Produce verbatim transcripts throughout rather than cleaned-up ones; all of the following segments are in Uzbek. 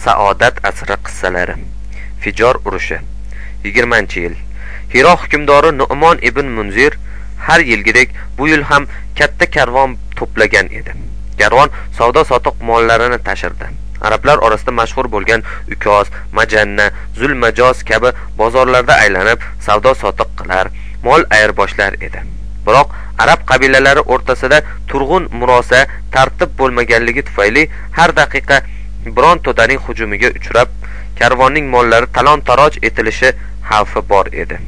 Saodat asri qissalari. Fijor urushi. yigirmanchi yil. Hiro hukmdori Nu'mon ibn Munzir har yilgidek bu yil ham katta karvon to'plagan edi. Karvon savdo sotiq mollarini tashirdi. Arablar orasida mashhur bo'lgan Ukoz, Majanna, Zulmajoz kabi bozorlarda aylanib savdo sotiq qilar, mol ayirboshlar edi. Biroq arab qabilalari o'rtasida turg'un murosa, tartib bo'lmaganligi tufayli har daqiqa biron to'daning hujumiga uchrab, karvonning mollari talon-taroj etilishi xavfi bor edi.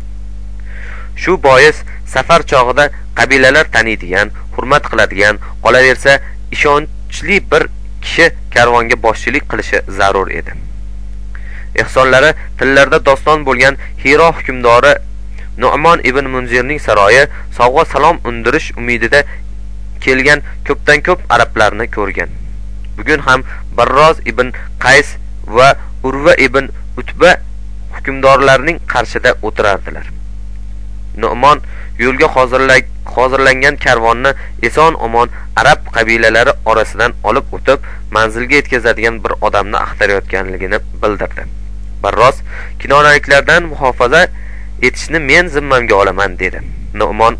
Shu bois safar chog'ida qabilalar taniydigan, hurmat qiladigan, qolaversa ishonchli bir kishi karvonga boshchilik qilishi zarur edi. Ehsonlari tillarda doston bo'lgan Hiro hukmdori Nu'mon ibn Munzirning saroyi sovg'a salom undirish umidida kelgan ko'pdan ko'p arablarni ko'rgan. Bugun ham Barroz ibn Qays va Urva ibn Utba hukmdorlarning qarshida o'tirardilar. Nu'mon yo'lga hozirlangan karvonni eson-omon arab qabilalari orasidan olib o'tib, manzilga yetkazadigan bir odamni axtarayotganligini bildirdi. Barroz kinonaliklardan muhofaza etishni men zimmamga olaman dedi. Nu'mon: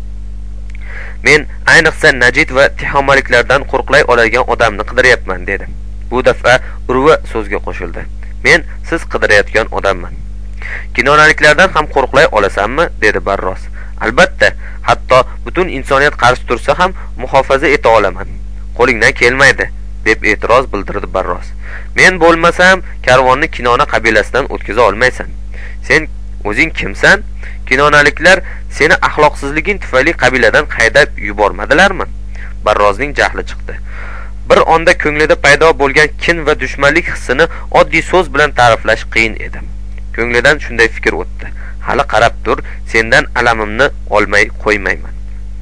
men ayniqsa Najd va Tihomaliklardan qo'rqlay oladigan odamni qidiryapman dedi. Bu daf'a Urva so'zga qo'shildi: men siz qidirayotgan odamman. Kinonaliklardan ham qo'rqlay olasanmi dedi Barroz. Albatta, hatto butun insoniyat qarshi tursa ham muhofaza eta olaman. Qo'lingdan kelmaydi deb e'tiroz bildirdi Barroz. Men bo'lmasam karvonni Kinona qabilasidan o'tkaza olmaysan. Sen o'zing kimsan? Kinonaliklar seni axloqsizliging tufayli qabiladan haydab yubormadilarmi? Barrozning jahli chiqdi. Bir onda ko'nglida paydo bo'lgan kin va dushmanlik hissini oddiy so'z bilan ta'riflash qiyin edi. Ko'nglidan shunday fikr o'tdi: hali qarab tur, sendan alamimni olmay qo'ymayman.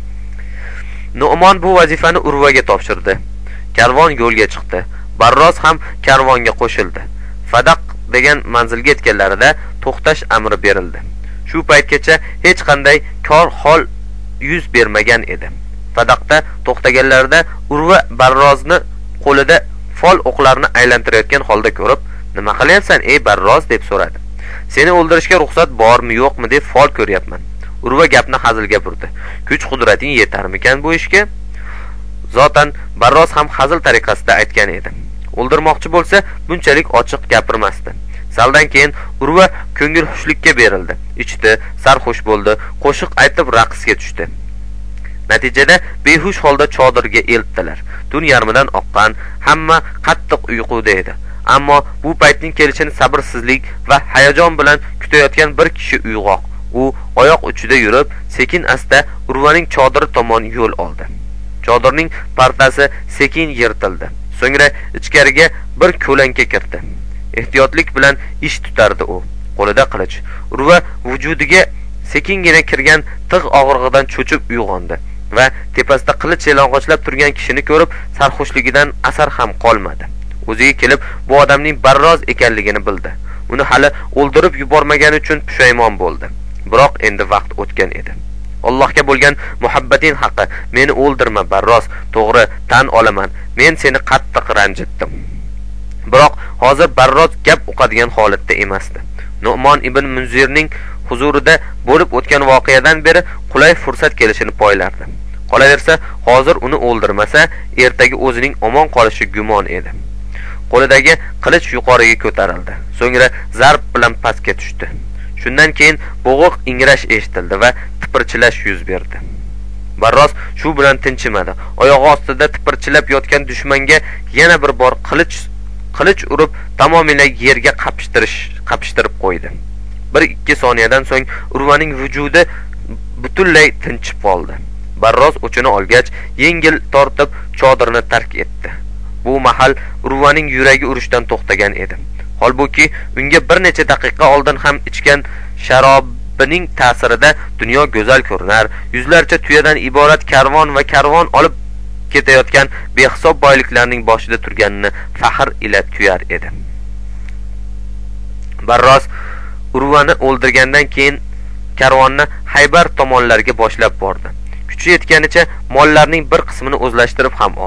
Nu'mon bu vazifani Urvaga topshirdi. Karvon yo'lga chiqdi. Barroz ham karvonga qo'shildi. Fadaq degan manzilga yetganlarida to'xtash amri berildi. Shu paytgacha hech qanday kor hol yuz bermagan edi. Fadaqda to'xtaganlarida Urva Barrozni qo'lida fol o'qlarini aylantirayotgan holda ko'rib, "Nima qilyapsan, ey Barroz?" deb so'radi. "Seni o'ldirishga ruxsat bormi, yo'qmi deb fol ko'ryapman." Urva gapni hazilga burdi. "Kuch-qudrating yetarmikan bu ishga?" Zotan Barroz ham hazil tariqasida aytgan edi. O'ldirmoqchi bo'lsa, bunchalik ochiq gapirmasdi. Saldan keyin Urva ko'ngil xushlikka berildi. Ichdi, sarxush bo'ldi, qo'shiq aytib raqsga tushdi. Natijada behush holda chodirga eltdilar. Tun yarmidan oqqan, hamma qattiq uyquda edi. Ammo bu paytning kelishini sabrsizlik va hayajon bilan kutayotgan bir kishi uyg'oq. U oyoq uchida yurib, sekin-asta Urvaning chodiri tomon yo'l oldi. Chodirning partasi sekin yirtildi. So'ngra ichkariga bir ko'lanka kirdi. Ehtiyotlik bilan ish tutardi u. Qo'lida qilich. Urva vujudiga sekingina kirgan tig' og'rig'idan cho'chib uyg'ondi va tepasida qilich yalang'ochlab turgan kishini ko'rib, sarxushligidan asar ham qolmadi. O'ziga kelib, bu odamning Barroz ekanligini bildi. Uni hali o'ldirib yubormagani uchun pushaymon bo'ldi. Biroq endi vaqt o'tgan edi. Allohga bo'lgan muhabbating haqqi, meni o'ldirma Barroz, to'g'ri, tan olaman. Men seni qattiq ranjitdim. Biroq hozir Barroz gap o'qadigan holatda emasdi. Nu'mon ibn Munzirning huzurida bo'lib o'tgan voqeadan beri qulay fursat kelishini poylardi. Qolaversa, hozir uni o'ldirmasa, ertaga o'zining omon qolishi gumon edi. Qo'lidagi qilich yuqoriga ko'tarildi. So'ngra zarb bilan pastga tushdi. Shundan keyin bo'g'iq ingrash eshitildi va tipirchilash yuz berdi. Barroz shu bilan tinchimadi. Oyog'i ostida tipirchilab yotgan dushmanga yana bir bor qilich qilich urib, tamomila yerga qapishtirish qapishtirib qo'ydi. bir ikki soniyadan so'ng Urvaning vujudi butunlay tinchib qoldi. Barroz o'chini olgach, yengil tortib chodirni tark etdi. Bu mahal Urvaning yuragi urishdan to'xtagan edi. Holbuki unga bir necha daqiqa oldin ham ichgan sharobining ta'sirida dunyo go'zal ko'rinar, yuzlarcha tuyadan iborat karvon va karvon olib ketayotgan behisob boyliklarning boshida turganini faxr ila tuyar edi. Barroz Urvani o'ldirgandan keyin karvonni Haybar tomonlarga boshlab bordi. Kuchi yetganicha mollarning bir qismini o'zlashtirib ham oldi.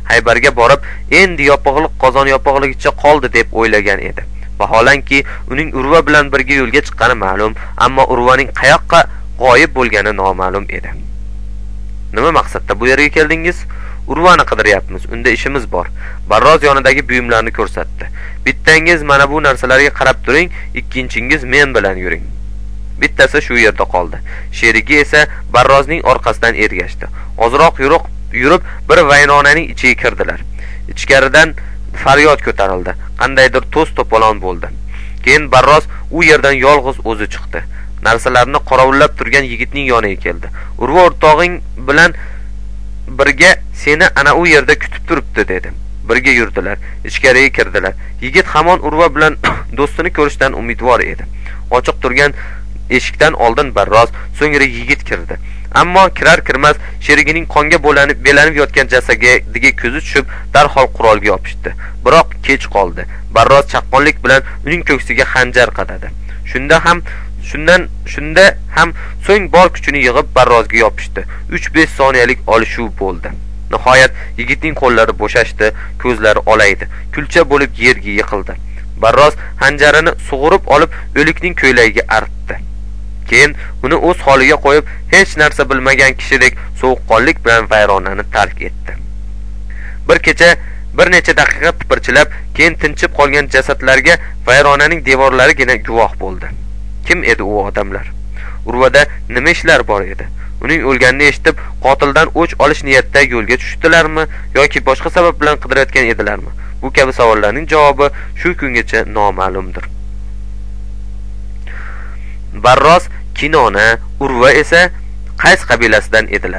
Haybarga borib, endi yopig'liq qozon yopig'ligicha qoldi deb o'ylagan edi. Vaholanki uning Urva bilan birga yo'lga chiqqani ma'lum, ammo Urvaning qayoqqa g'oyib bo'lgani noma'lum edi. Nima maqsadda bu yerga keldingiz? Urvani qidiryapmiz, unda ishimiz bor. Barroz yonidagi buyumlarni ko'rsatdi. Bittangiz mana bu narsalarga qarab turing, ikkinchingiz men bilan yuring. Bittasi shu yerda qoldi. Sherigi esa Barrozning orqasidan ergashdi. Ozroq yurib, yurib bir vayronaning ichiga kirdilar. Ichkaridan faryod ko'tarildi. Qandaydir to's to'polon bo'ldi. Keyin Barroz u yerdan yolg'iz o'zi chiqdi. Narsalarni qoravullab turgan yigitning yoniga keldi. Urva o'rtog'ing bilan birga seni ana u yerda kutib turibdi dedi. Birga yurdilar, ichkariga kirdilar. Yigit hamon Urva bilan do'stini ko'rishdan umidvor edi. Ochiq turgan eshikdan oldin Barroz, so'ngra yigit kirdi. Ammo kirar kirmas sherigining qonga bo'lanib belanib yotgan jasadiga ko'zi tushib, darhol qurolga yopishdi. Biroq kech qoldi. Barroz chaqqonlik bilan uning ko'ksiga xanjar qadadi. Shunda ham shundan shunda ham so'ng bor kuchini yig'ib Barrozga yopishdi. uch besh soniyalik olishuv bo'ldi. Nihoyat yigitning qo'llari bo'shashdi, ko'zlari olaydi, kulcha bo'lib yerga yiqildi. Barroz xanjarini sug'urib olib o'likning ko'ylagiga artdi. Keyin uni o'z holiga qo'yib, hech narsa bilmagan kishidek sovuqqonlik bilan vayronani tark etdi. Bir kecha, bir necha daqiqa tipirchilab, keyin tinchib qolgan jasadlarga vayronaning devorlarigina guvoh bo'ldi. Kim edi u odamlar? Urvada nima ishlar bor edi? Uning o'lganini eshitib, qotildan o'ch olish niyatida yo'lga tushdilarmi yoki boshqa sabab bilan qidirayotgan edilarmi? Bu kabi savollarning javobi shu kungacha noma'lumdir. Barroz Kinona, Urva esa Qays qabilasidan edilar.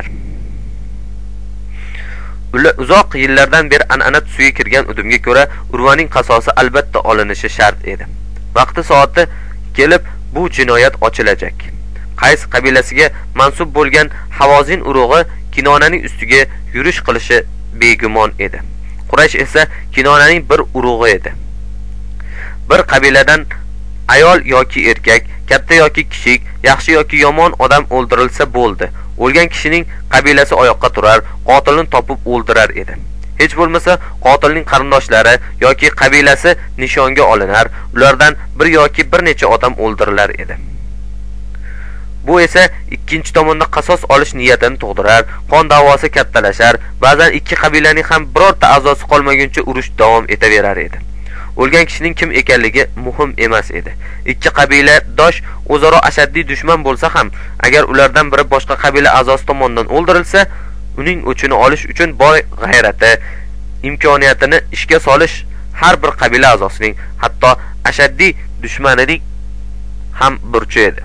Ular uzoq yillardan beri an'ana tusiga kirgan udumga ko'ra Urvaning qasosi albatta olinishi shart edi. Vaqti soati kelib bu jinoyat ochilajak. Qays qabilasiga mansub bo'lgan Havozin urug'i Kinonaning ustiga yurish qilishi begumon edi. Quraysh esa Kinonaning bir urug'i edi. Bir qabiladan ayol yoki erkak, katta yoki kichik, yaxshi yoki yomon odam o'ldirilsa bo'ldi. O'lgan kishining qabilasi oyoqqa turar, qotilni topib o'ldirar edi. Hech bo'lmasa qotilning qarindoshlari yoki qabilasi nishonga olinar, ulardan bir yoki bir necha odam o'ldirilar edi. Bu esa ikkinchi tomonda qasos olish niyatini tug'dirar, qon da'vosi kattalashar, ba'zan ikki qabilaning ham birorta a'zosi qolmaguncha urush davom etaverar edi. O'lgan kishining kim ekanligi muhim emas edi. Ikki qabila dosh o'zaro ashaddiy dushman bo'lsa ham, agar ulardan biri boshqa qabila a'zosi tomonidan o'ldirilsa, uning o'chini olish uchun bor g'ayrati, imkoniyatini ishga solish har bir qabila a'zosining, hatto ashaddiy dushmanining ham burchi edi.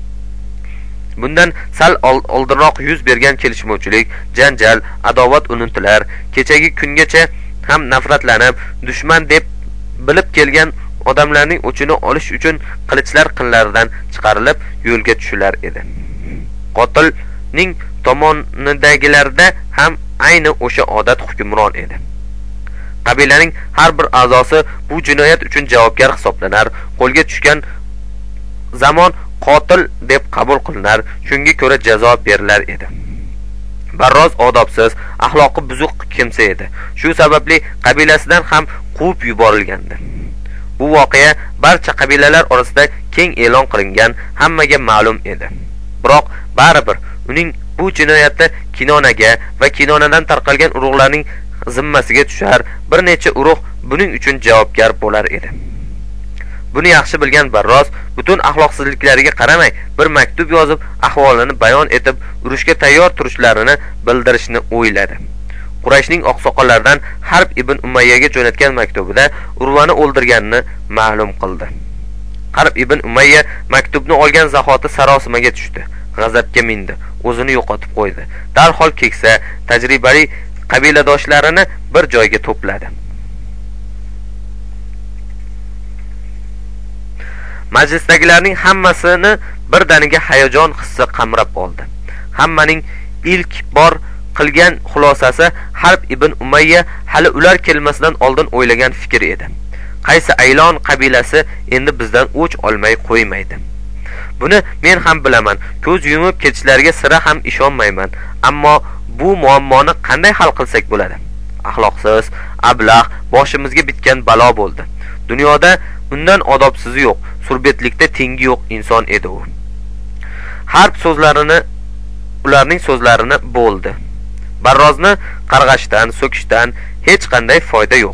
Bundan sal oldinroq yuz bergan kelishmovchilik, janjal, adovat unutillar, kechagi kungacha ham nafratlanib, dushman deb bilib kelgan odamlarning o'chini olish uchun qilichlar qinlaridan chiqarilib yo'lga tushilar edi. Qotilning tomonidagilarda ham ayni o'sha odat hukmron edi. Qabilaning har bir a'zosi bu jinoyat uchun javobgar hisoblanar, qo'lga tushgan zamon qotil deb qabul qilinar, shunga ko'ra jazo berilar edi. Barroz odobsiz, axloqi buzuq kimsa edi. Shu sababli qabilasidan ham quvib yuborilgandi. Bu voqea barcha qabilalar orasida keng e'lon qilingan, hammaga ma'lum edi. Biroq baribir uning bu jinoyati Kinonaga va Kinonadan tarqalgan urug'larning zimmasiga tushar, bir necha urug' buning uchun javobgar bo'lar edi. Buni yaxshi bilgan Barroz butun axloqsizliklariga qaramay bir maktub yozib, ahvolini bayon etib, urushga tayyor turishlarini bildirishni o'yladi. Qurayshning oqsoqollaridan Harb ibn Umayyaga jo'natgan maktubida Urvani o'ldirganini ma'lum qildi. Harb ibn Umayya maktubni olgan zahoti sarosimaga tushdi, g'azabga mindi, o'zini yo'qotib qo'ydi. Darhol keksa, tajribali qabiladoshlarini bir joyga to'pladi. Majlisdagilarning hammasini birdaniga hayajon hissi qamrab oldi. Hammaning ilk bor qilgan xulosasi Harb ibn Umayya hali ular kelmasidan oldin o'ylagan fikr edi. Qaysi Aylon qabilasi endi bizdan o'ch olmay qo'ymaydi. Buni men ham bilaman. Ko'z yumib ketishlariga sira ham ishonmayman. Ammo bu muammoni qanday hal qilsak bo'ladi? axloqsiz, ablah, boshimizga bitgan balo bo'ldi. Dunyoda undan odobsizi yo'q, surbetlikda tengi yo'q inson edi u. Harb so'zlarini, ularning so'zlarini bo'ldi. Barrozni qarg'ashdan, so'kishdan hech qanday foyda yo'q.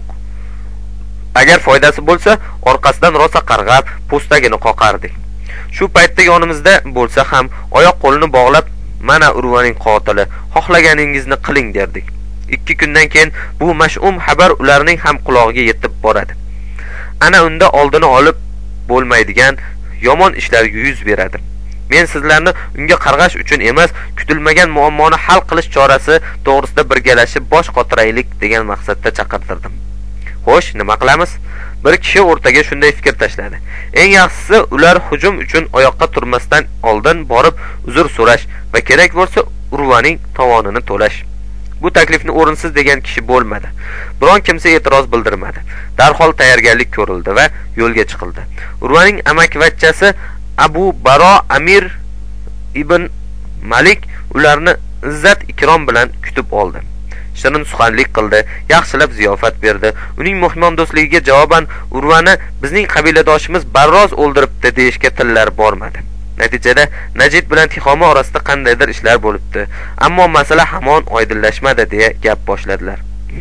Agar foydasi bo'lsa, orqasidan rosa qarg'ab, po'stagini qoqardik. Shu paytda yonimizda bo'lsa ham oyoq qo'lini bog'lab, mana Urvaning qotili, xohlaganingizni qiling derdik. ikki kundan keyin bu mash'um xabar ularning ham quloqiga yetib boradi. Ana unda oldini olib bo'lmaydigan yomon ishlar yuz beradi. Men sizlarni unga qarg'ash uchun emas, kutilmagan muammoni hal qilish chorasi to'g'risida birgalashib bosh qotiraylik degan maqsadda chaqirtirdim. Xo'sh, nima qilamiz? Bir kishi o'rtaga shunday fikr tashladi. Eng yaxshisi ular hujum uchun oyoqqa turmasdan oldin borib uzr so'rash va kerak bo'lsa Urvaning tovonini to'lash. Bu taklifni o'rinsiz degan kishi bo'lmadi. Biron kimsa e'tiroz bildirmadi. Darhol tayyorgarlik ko'rildi va yo'lga chiqildi. Urvaning amakivachchasi Abu Baro Amir ibn Malik ularni izzat ikrom bilan kutib oldi. Shirin suxanlik qildi, yaxshilab ziyofat berdi. Uning mehmondo'stligiga javoban Urvani bizning qabiladoshimiz Barroz o'ldiribdi deyishga tillar bormadi. Natijada Najid bilan Tixoma orasida qandaydir ishlar bo'libdi, ammo masala hamon oydinlashmadi deya gap boshladilar.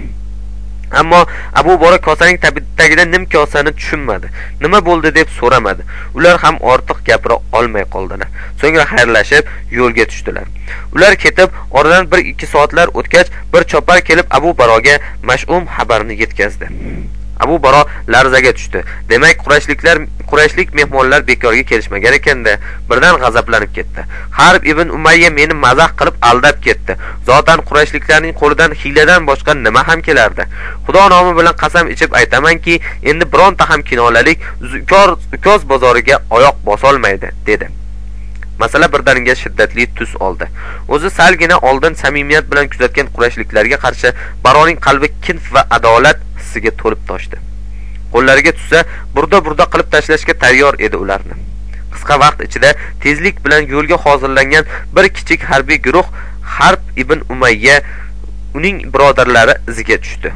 Ammo Abu Bora kosaning tagida nim kosani tushunmadi. Nima bo'ldi deb so'ramadi. Ular ham ortiq gapira olmay qoldilar. So'ngra xayrlashib yo'lga tushdilar. Ular ketib, oradan bir ikki soatlar o'tgach, bir chopar kelib Abu Baroga mash'um xabarni yetkazdi. Abu Baro larzaga tushdi. Demak, Qurayshliklar, Qurayshlik mehmonlar bekorga kelishmagan ekanda, birdan g'azablanib ketdi. Harb ibn Umayya meni mazax qilib aldab ketdi. Zotan Qurayshliklarning qo'lidan hiladan boshqa nima ham kelardi? Xudo nomi bilan qasam ichib aytamanki, endi bironta ham kinolalik ukoz bozoriga oyoq bosolmaydi, dedi. Masala birdaniga shiddatli tus oldi. O'zi salgina oldin samimiyat bilan kuzatgan Qurayshliklarga qarshi Baroning qalbi kin va adolat hissiga to'lib toshdi. Qo'llariga tushsa, burda-burda qilib tashlashga tayyor edi ularni. Qisqa vaqt ichida tezlik bilan yo'lga hozirlangan bir kichik harbiy guruh Harb ibn Umayya uning birodarlari iziga tushdi.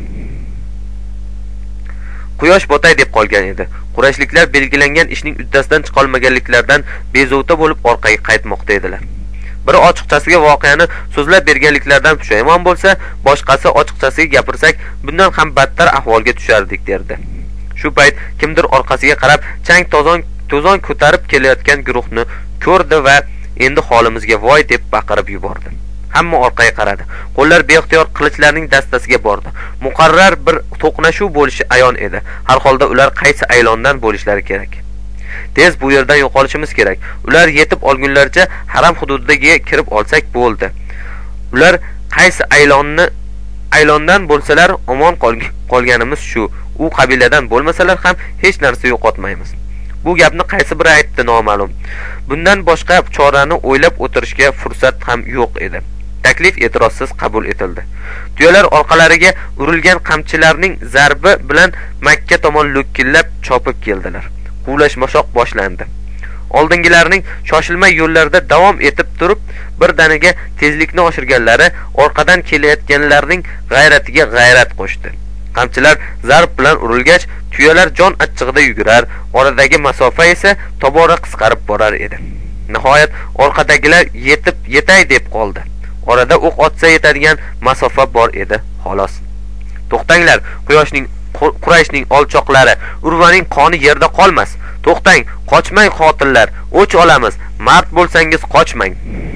Quyosh botay deb qolgan edi. Qurayshliklar belgilangan ishning uddasidan chiqa olmaganliklaridan bezovta bo'lib orqaga qaytmoqda edilar. Biri ochiqchasiga voqeani so'zlab berganliklaridan pushaymon bo'lsa, boshqasi ochiqchasiga gapirsak, bundan ham battar ahvolga tushardik derdi. Shu payt kimdir orqasiga qarab, chang tozon to'zon ko'tarib kelayotgan guruhni ko'rdi va endi holimizga voy deb baqirib yubordi. Hamma orqaga qaradi. Qo'llar beixtiyor qilichlarning dastasiga bordi. Muqarrar bir to'qnashuv bo'lishi ayon edi. Har holda ular qaysi aylondan bo'lishlari kerak. Tez bu yerdan yo'qolishimiz kerak. Ular yetib olgunlarcha haram hududiga kirib olsak bo'ldi. Ular qaysi aylonni aylondan bo'lsalar omon qolganimiz shu. U qabiladan bo'lmasalar ham hech narsa yo'qotmaymiz. Bu gapni qaysi biri aytdi noma'lum. Bundan boshqa chorani o'ylab o'tirishga fursat ham yo'q edi. Taklif e'tirozsiz qabul etildi. Tuyalar orqalariga urilgan qamchilarning zarbi bilan Makka tomon lo'killab chopib keldilar. Quvlashmashoq boshlandi. Oldingilarning shoshilmay yo'llarda davom etib turib, birdaniga tezlikni oshirganlari orqadan kelayotganlarning g'ayratiga g'ayrat qo'shdi. Qamchilar zarb bilan urilgach, tuyalar jon achchig'ida yugurar, oradagi masofa esa tobora qisqarib borar edi. Nihoyat orqadagilar yetib yetay deb qoldi. Orada o'q otsa yetadigan masofa bor edi, xolos. To'xtanglar, Quyoshning Qurayshning olchoqlari, Urvaning qoni yerda qolmas. To'xtang, qochmang qotillar, o'ch olamiz. Mard bo'lsangiz qochmang.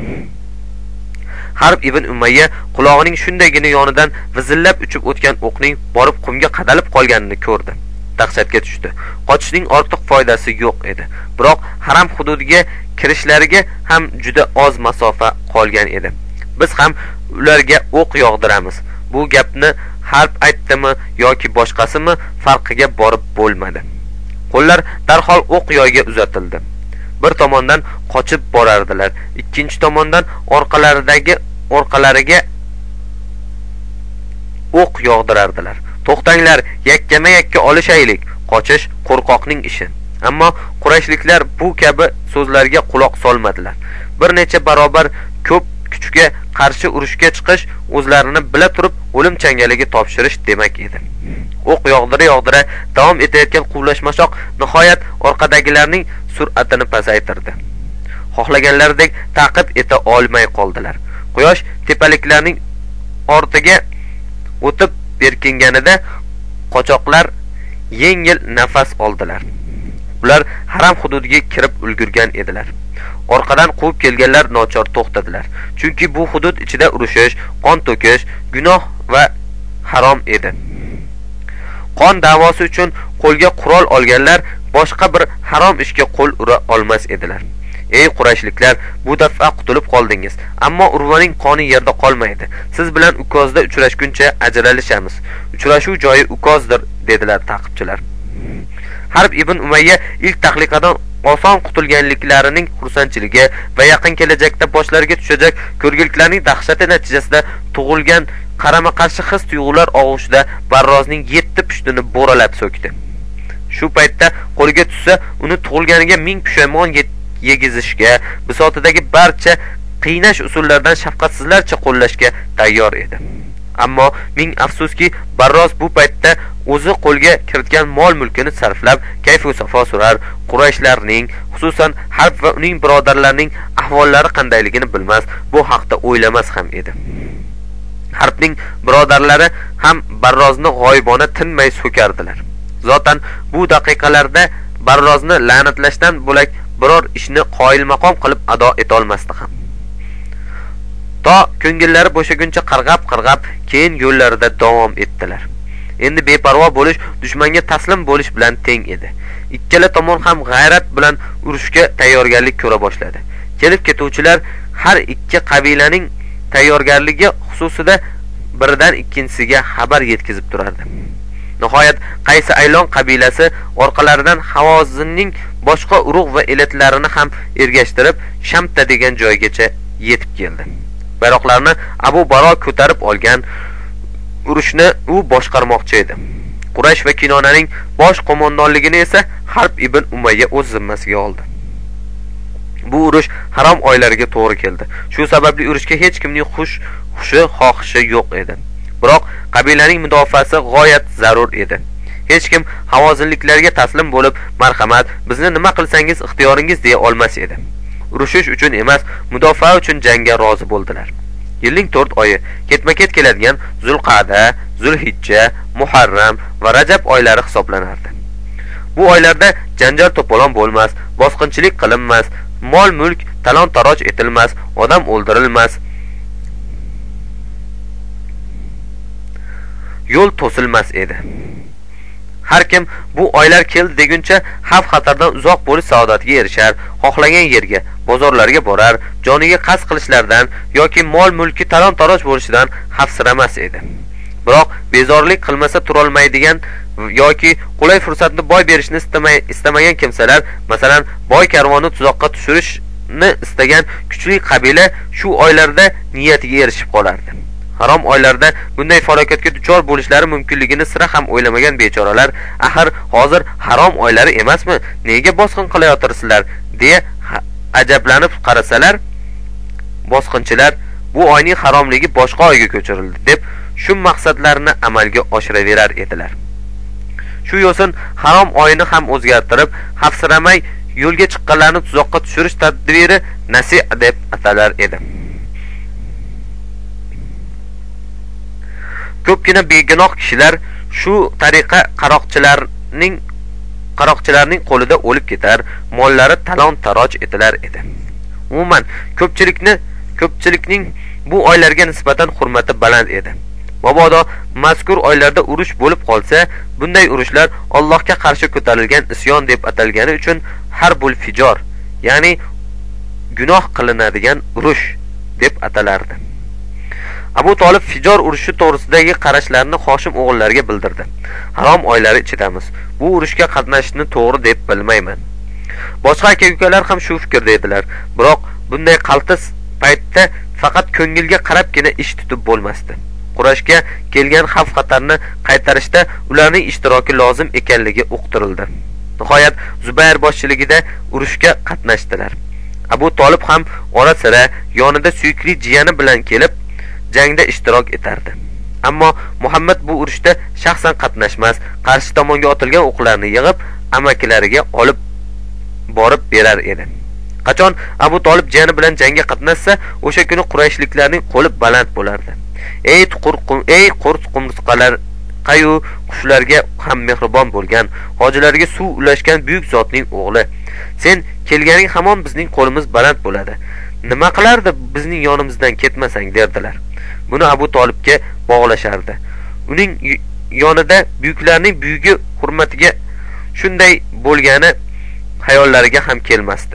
Harb ibn Umayya qulog'ining shundaygina yonidan vizillab uchib o'tgan o'qning borib qumga qadalib qolganini ko'rdi. Dahshatga tushdi. Qochishning ortiq foydasi yo'q edi. Biroq haram hududiga kirishlariga ham juda oz masofa qolgan edi. Biz ham ularga o'q yog'diramiz. Bu gapni Harb aytdimi yoki boshqasimi farqiga borib bo'lmadi. Qo'llar darhol o'q yoyga uzatildi. Bir tomondan qochib borardilar, ikkinchi tomondan orqalaridagi orqalariga o'q yog'dirardilar. To'xtanglar, yakkama-yakka olishaylik. Qochish qo'rqoqning ishi. Ammo Qurayshliklar bu kabi so'zlarga quloq solmadilar. Bir necha barobar ko'p kuchga qarshi urushga chiqish o'zlarini bila turib o'lim changaliga topshirish demak edi. O'q yog'dira yog'dira davom etayotgan quvlashmashoq nihoyat orqadagilarning sur'atini pasaytirdi. Xohlaganlaridek ta'qib eta olmay qoldilar. Quyosh tepaliklarning ortiga o'tib berkinganida qochoqlar yengil nafas oldilar. Ular haram hududiga kirib ulgurgan edilar. Orqadan quvib kelganlar nochor to'xtadilar. Chunki bu hudud ichida urushish, qon to'kish, gunoh va harom edi. Qon da'vosi uchun qo'lga qurol olganlar boshqa bir harom ishga qo'l ura olmas edilar. Ey Qurayshliklar, bu daf'a qutulib qoldingiz, ammo Urvaning qoni yerda qolmaydi. Siz bilan Ukozda uchrashguncha ajralishamiz. Uchrashuv joyi Ukozdir, dedilar taqibchilar. Harb ibn Umayya ilk tahliqadan oson qutulganliklarining xursandchiligi va yaqin kelajakda boshlariga tushajak ko'rgiliklarning dahshati natijasida tug'ilgan qarama-qarshi his tuyg'ular og'ushida Barrozning yetti pushtini bo'ralab so'kdi. Shu paytda qo'liga tushsa, uni tug'ilganiga ming pushaymon yegizishga, bisotidagi barcha qiynash usullaridan shafqatsizlarcha qo'llashga tayyor edi. Ammo ming afsuski, Barroz bu paytda o'zi qo'lga kiritgan mol-mulkini sarflab, kayf va safo surar, Qurayshlarning, xususan Harb va uning birodarlarining ahvollari qandayligini bilmas, bu haqda o'ylamas ham edi. Harbning birodarlari ham Barrozni g'oyibona tinmay so'kardilar. Zotan bu daqiqalarda Barrozni la'natlashdan bo'lak biror ishni qoyil maqom qilib ado eta olmasdi ham. To ko'ngillari bo'shaguncha qarg'ab-qarg'ab keyin yo'llarida davom etdilar. Endi beparvo bo'lish dushmanga taslim bo'lish bilan teng edi. Ikkala tomon ham g'ayrat bilan urushga tayyorgarlik ko'ra boshladi. Kelib ketuvchilar har ikki qabilaning tayyorgarligi xususida biridan ikkinchisiga xabar yetkazib turardi. Nihoyat Qaysi Aylon qabilasi orqalaridan Havozinning boshqa urug' va elatlarini ham ergashtirib Shamta degan joygacha yetib keldi. Bayroqlarni Abu Baro ko'tarib olgan, urushni u boshqarmoqchi edi. Quraysh va Kinonaning bosh qo'mondonligini esa Harb ibn Umayya o'z zimmasiga oldi. Bu urush harom oylariga to'g'ri keldi. Shu sababli urushga hech kimning xush xushi xohishi yo'q edi. Biroq qabilaning mudofaasi g'oyat zarur edi. Hech kim havozinliklarga taslim bo'lib, marhamat, bizni nima qilsangiz ixtiyoringiz deya olmas edi. Urushish uchun emas, mudofaa uchun jangga rozi bo'ldilar. Yilning to'rt oyi ketma-ket keladigan Zulqa'da, Zulhijja, Muharram va Rajab oylari hisoblanardi. Bu oylarda janjal to'polon bo'lmas, bosqinchilik qilinmas, mol-mulk talon-taroj etilmas, odam o'ldirilmas, yo'l to'silmas edi. Har kim bu oylar keldi deguncha xavf-xatardan uzoq bo'lish saodatiga erishar, xohlagan yerga, bozorlarga borar, joniga qasd qilishlardan yoki mol-mulki talon-taroj bo'lishidan xavfsiramas edi. Biroq bezorlik qilmasa turolmaydigan yoki qulay fursatni boy berishni istamay istamagan kimsalar, masalan, boy karvonni tuzoqqa tushirishni istagan kuchli qabila shu oylarda niyatiga erishib qolardi. Harom oylarda bunday falokatga duchor bo'lishlari mumkinligini sira ham o'ylamagan bechoralar, axir hozir harom oylari emasmi, nega bosqin qilayotirsizlar deya ajablanib qarasalar, bosqinchilar bu oyning haromligi boshqa oyga ko'chirildi deb shu maqsadlarini amalga oshiraverar edilar. Shu yo'sin harom oyini ham o'zgartirib, xavfsiramay yo'lga chiqqanlarni tuzoqqa tushirish tadbiri nasi' deb atalar edi. Ko'pgina begunoh kishilar shu tariqa qaroqchilarning qaroqchilarning qo'lida o'lib ketar, mollari talon-taroj etilar edi. Umuman ko'pchilikni ko'pchilikning bu oylarga nisbatan hurmati baland edi. Mabodo mazkur oylarda urush bo'lib qolsa, bunday urushlar Allohga qarshi ko'tarilgan isyon deb atalgani uchun harbul fijor, ya'ni gunoh qilinadigan urush deb atalardi. Abu Tolib fijor urushi to'g'risidagi qarashlarini Hoshim o'g'illariga bildirdi. Harom oylari ichidamiz. Bu urushga qatnashishni to'g'ri deb bilmayman. Boshqa aka-ukalar ham shu fikrda edilar. Biroq bunday qaltis paytda faqat ko'ngilga qarabgina ish tutib bo'lmasdi. Qurashga kelgan xavf-xatarni qaytarishda ularning ishtiroki lozim ekanligi uqtirildi. Nihoyat Zubayr boshchiligida urushga qatnashdilar. Abu Tolib ham ora-sira yonida suyukli jiyani bilan kelib jangda ishtirok etardi. Ammo Muhammad bu urushda shaxsan qatnashmas, qarshi tomonga otilgan o'qlarni yig'ib amakilariga olib borib berar edi. Qachon Abu Tolib jiyani bilan jangga qatnashsa, o'sha kuni Qurayshliklarning qo'li baland bo'lardi. Ey qurqum, ey qurt qumrisqalar, qayu qushlarga ham mehribon bo'lgan, hojilarga suv ulashgan buyuk zotning o'g'li. Sen kelganing hamon bizning qo'limiz baland bo'ladi. Nima qilardi bizning yonimizdan ketmasang derdilar. Buni Abu Tolibga bog'lashardi. Uning yonida buyuklarning buyugi hurmatiga shunday bo'lgani hayollariga ham kelmasdi.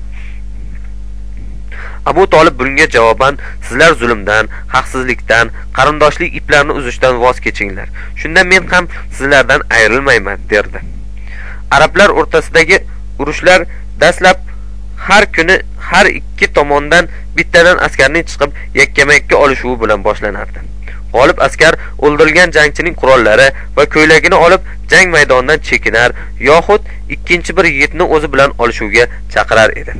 Abu Tolib bunga javoban sizlar zulmdan, haqsizlikdan, qarindoshlik iplarini uzishdan voz kechinglar. Shunda men ham sizlardan ayrilmayman derdi. Arablar o'rtasidagi urushlar dastlab har kuni har ikki tomondan bittadan askarning chiqib yakkama-yakka olishuvi bilan boshlanardi. G'olib askar o'ldirilgan jangchining qurollari va ko'ylagini olib jang maydonidan chekinar yoxud ikkinchi bir yigitni o'zi bilan olishuvga chaqirar edi.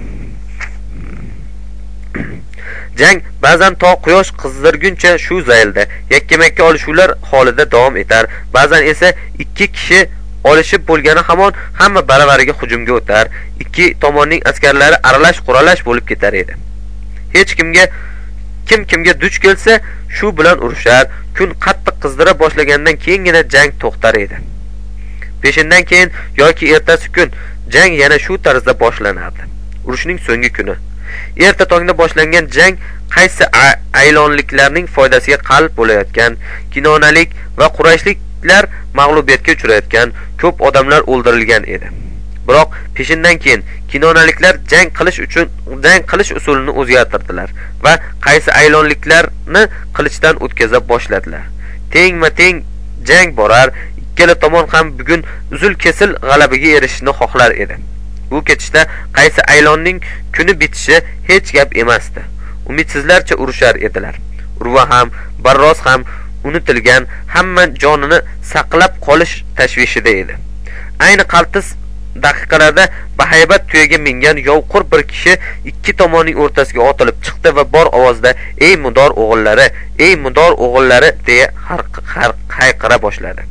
Jang ba'zan to quyosh qizdirguncha shu zaylda yakkama-yakka olishuvlar holida davom etar, ba'zan esa ikki kishi olishib bo'lgani hamon hamma baravariga hujumga o'tar, ikki tomonning askarlari aralash quralash bo'lib ketar edi. Hech kimga kim kimga duch kelsa shu bilan urushar, kun qattiq qizdira boshlagandan keyingina jang to'xtar edi. Peshindan keyin yoki ertasi kun jang yana shu tarzda boshlanardi. Urushning so'nggi kuni erta tongda boshlangan jang qaysi aylonliklarning foydasiga qalb bo'layotgan, Kinonalik va Qurayshliklar mag'lubiyatga uchrayotgan, ko'p odamlar o'ldirilgan edi. Biroq peshindan keyin Kinonaliklar jang qilish uchun jang qilish usulini o'zgartirdilar va qaysi aylonliklarni qilichdan o'tkaza boshladilar. Tengma-teng jang borar, ikkala tomon ham bugun uzul-kesil g'alabaga erishishni xohlar edi. Bu ketishda qaysi aylonning kuni bitishi hech gap emasdi. Umidsizlarcha urushar edilar. Urva ham, Barros ham unutilgan, hamma jonini saqlab qolish tashvishida edi. Ayni qaltis daqiqalarda bahaybat tuyaga mingan yovqur bir kishi ikki tomonning o'rtasiga otilib chiqdi va bor ovozda "Ey Mudor o'g'illari, ey Mudor o'g'illari" deya hayqira boshladi.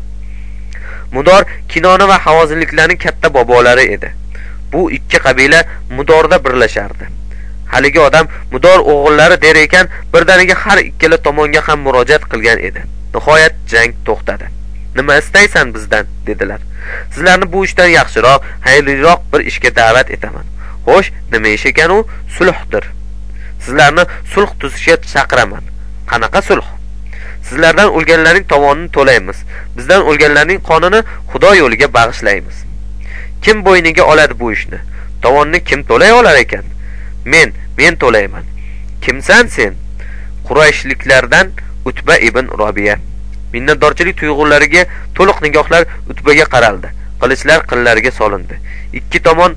Mudor Kinona va Havozinliklarning katta bobolari edi. Bu ikki qabila Mudorda birlashardi. Haligi odam Mudor o'g'illari der ekan, birdaniga har ikkala tomonga ham murojaat qilgan edi. Nihoyat jang to'xtadi. "Nima istaysan bizdan?" dedilar. "Sizlarni bu ishdan yaxshiroq, xayrliroq bir ishga da'vat etaman." "Xo'sh, nima ish ekan u?" "Sulhdir. Sizlarni sulh tuzishga chaqiraman." "Qanaqa sulh?" "Sizlardan o'lganlarning tovonini to'laymiz. Bizdan o'lganlarning qonini Xudo yo'liga bag'ishlaymiz." "Kim bo'yniga oladi bu ishni? Tovonni kim to'lay olar ekan?" "Men, men to'layman." "Kimsan sen?" "Qurayshliklardan Utba ibn Robiya." Minnatdorchilik tuyg'ulariga to'liq nigohlar Utbaga qaraldi. Qilichlar qinlariga solindi. Ikki tomon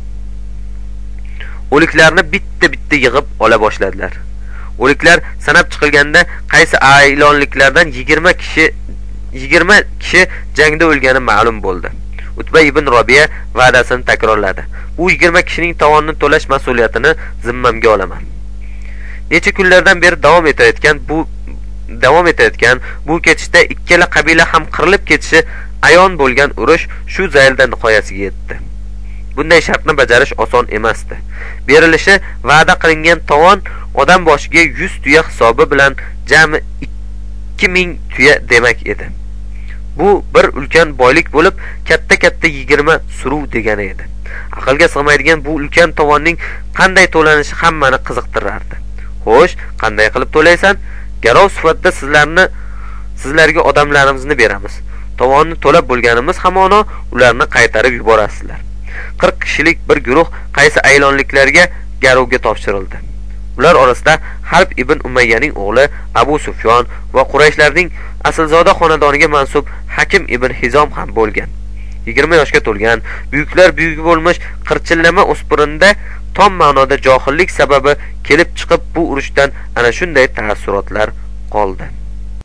o'liklarni bitta-bitta yig'ib ola boshladilar. O'liklar sanab chiqilganda qaysi aylonliklardan yigirma kishi yigirma kishi jangda o'lgani ma'lum bo'ldi. Utba ibn Robiya va'dasini takrorladi. "Bu yigirma kishining tovonini to'lash mas'uliyatini zimmamga olaman." Necha kunlardan beri davom etayotgan bu davom etayotgan bu ketishda ikkala qabila ham qirilib ketishi ayon bo'lgan urush shu zaylda nihoyasiga yetdi. Bunday shartni bajarish oson emasdi. Berilishi va'da qilingan tovon odam boshiga yuz tuya hisobi bilan jami ikki ming tuya demak edi. Bu bir ulkan boylik bo'lib, katta-katta yigirma suruv degani edi. Aqlga sig'maydigan bu ulkan tovonning qanday to'lanishi hammani qiziqtirardi. "Xo'sh, qanday qilib to'laysan? Garov sifatida sizlarni sizlarga odamlarimizni beramiz. Tovonni to'lab bo'lganimiz hamono ularni qaytarib yuborasizlar." qirq kishilik bir guruh qaysi aylonliklarga garovga topshirildi. Ular orasida Harb ibn Umayyaning o'g'li Abu Sufyon va Qurayshlarning aslzoda xonadoniga mansub Hakim ibn Hizom ham bo'lgan. yigirma yoshga to'lgan, buyuklar buyugi bo'lmish qirchillama o'spirinda tom ma'noda johillik sababi kelib chiqib bu urushdan ana shunday taassurotlar qoldi.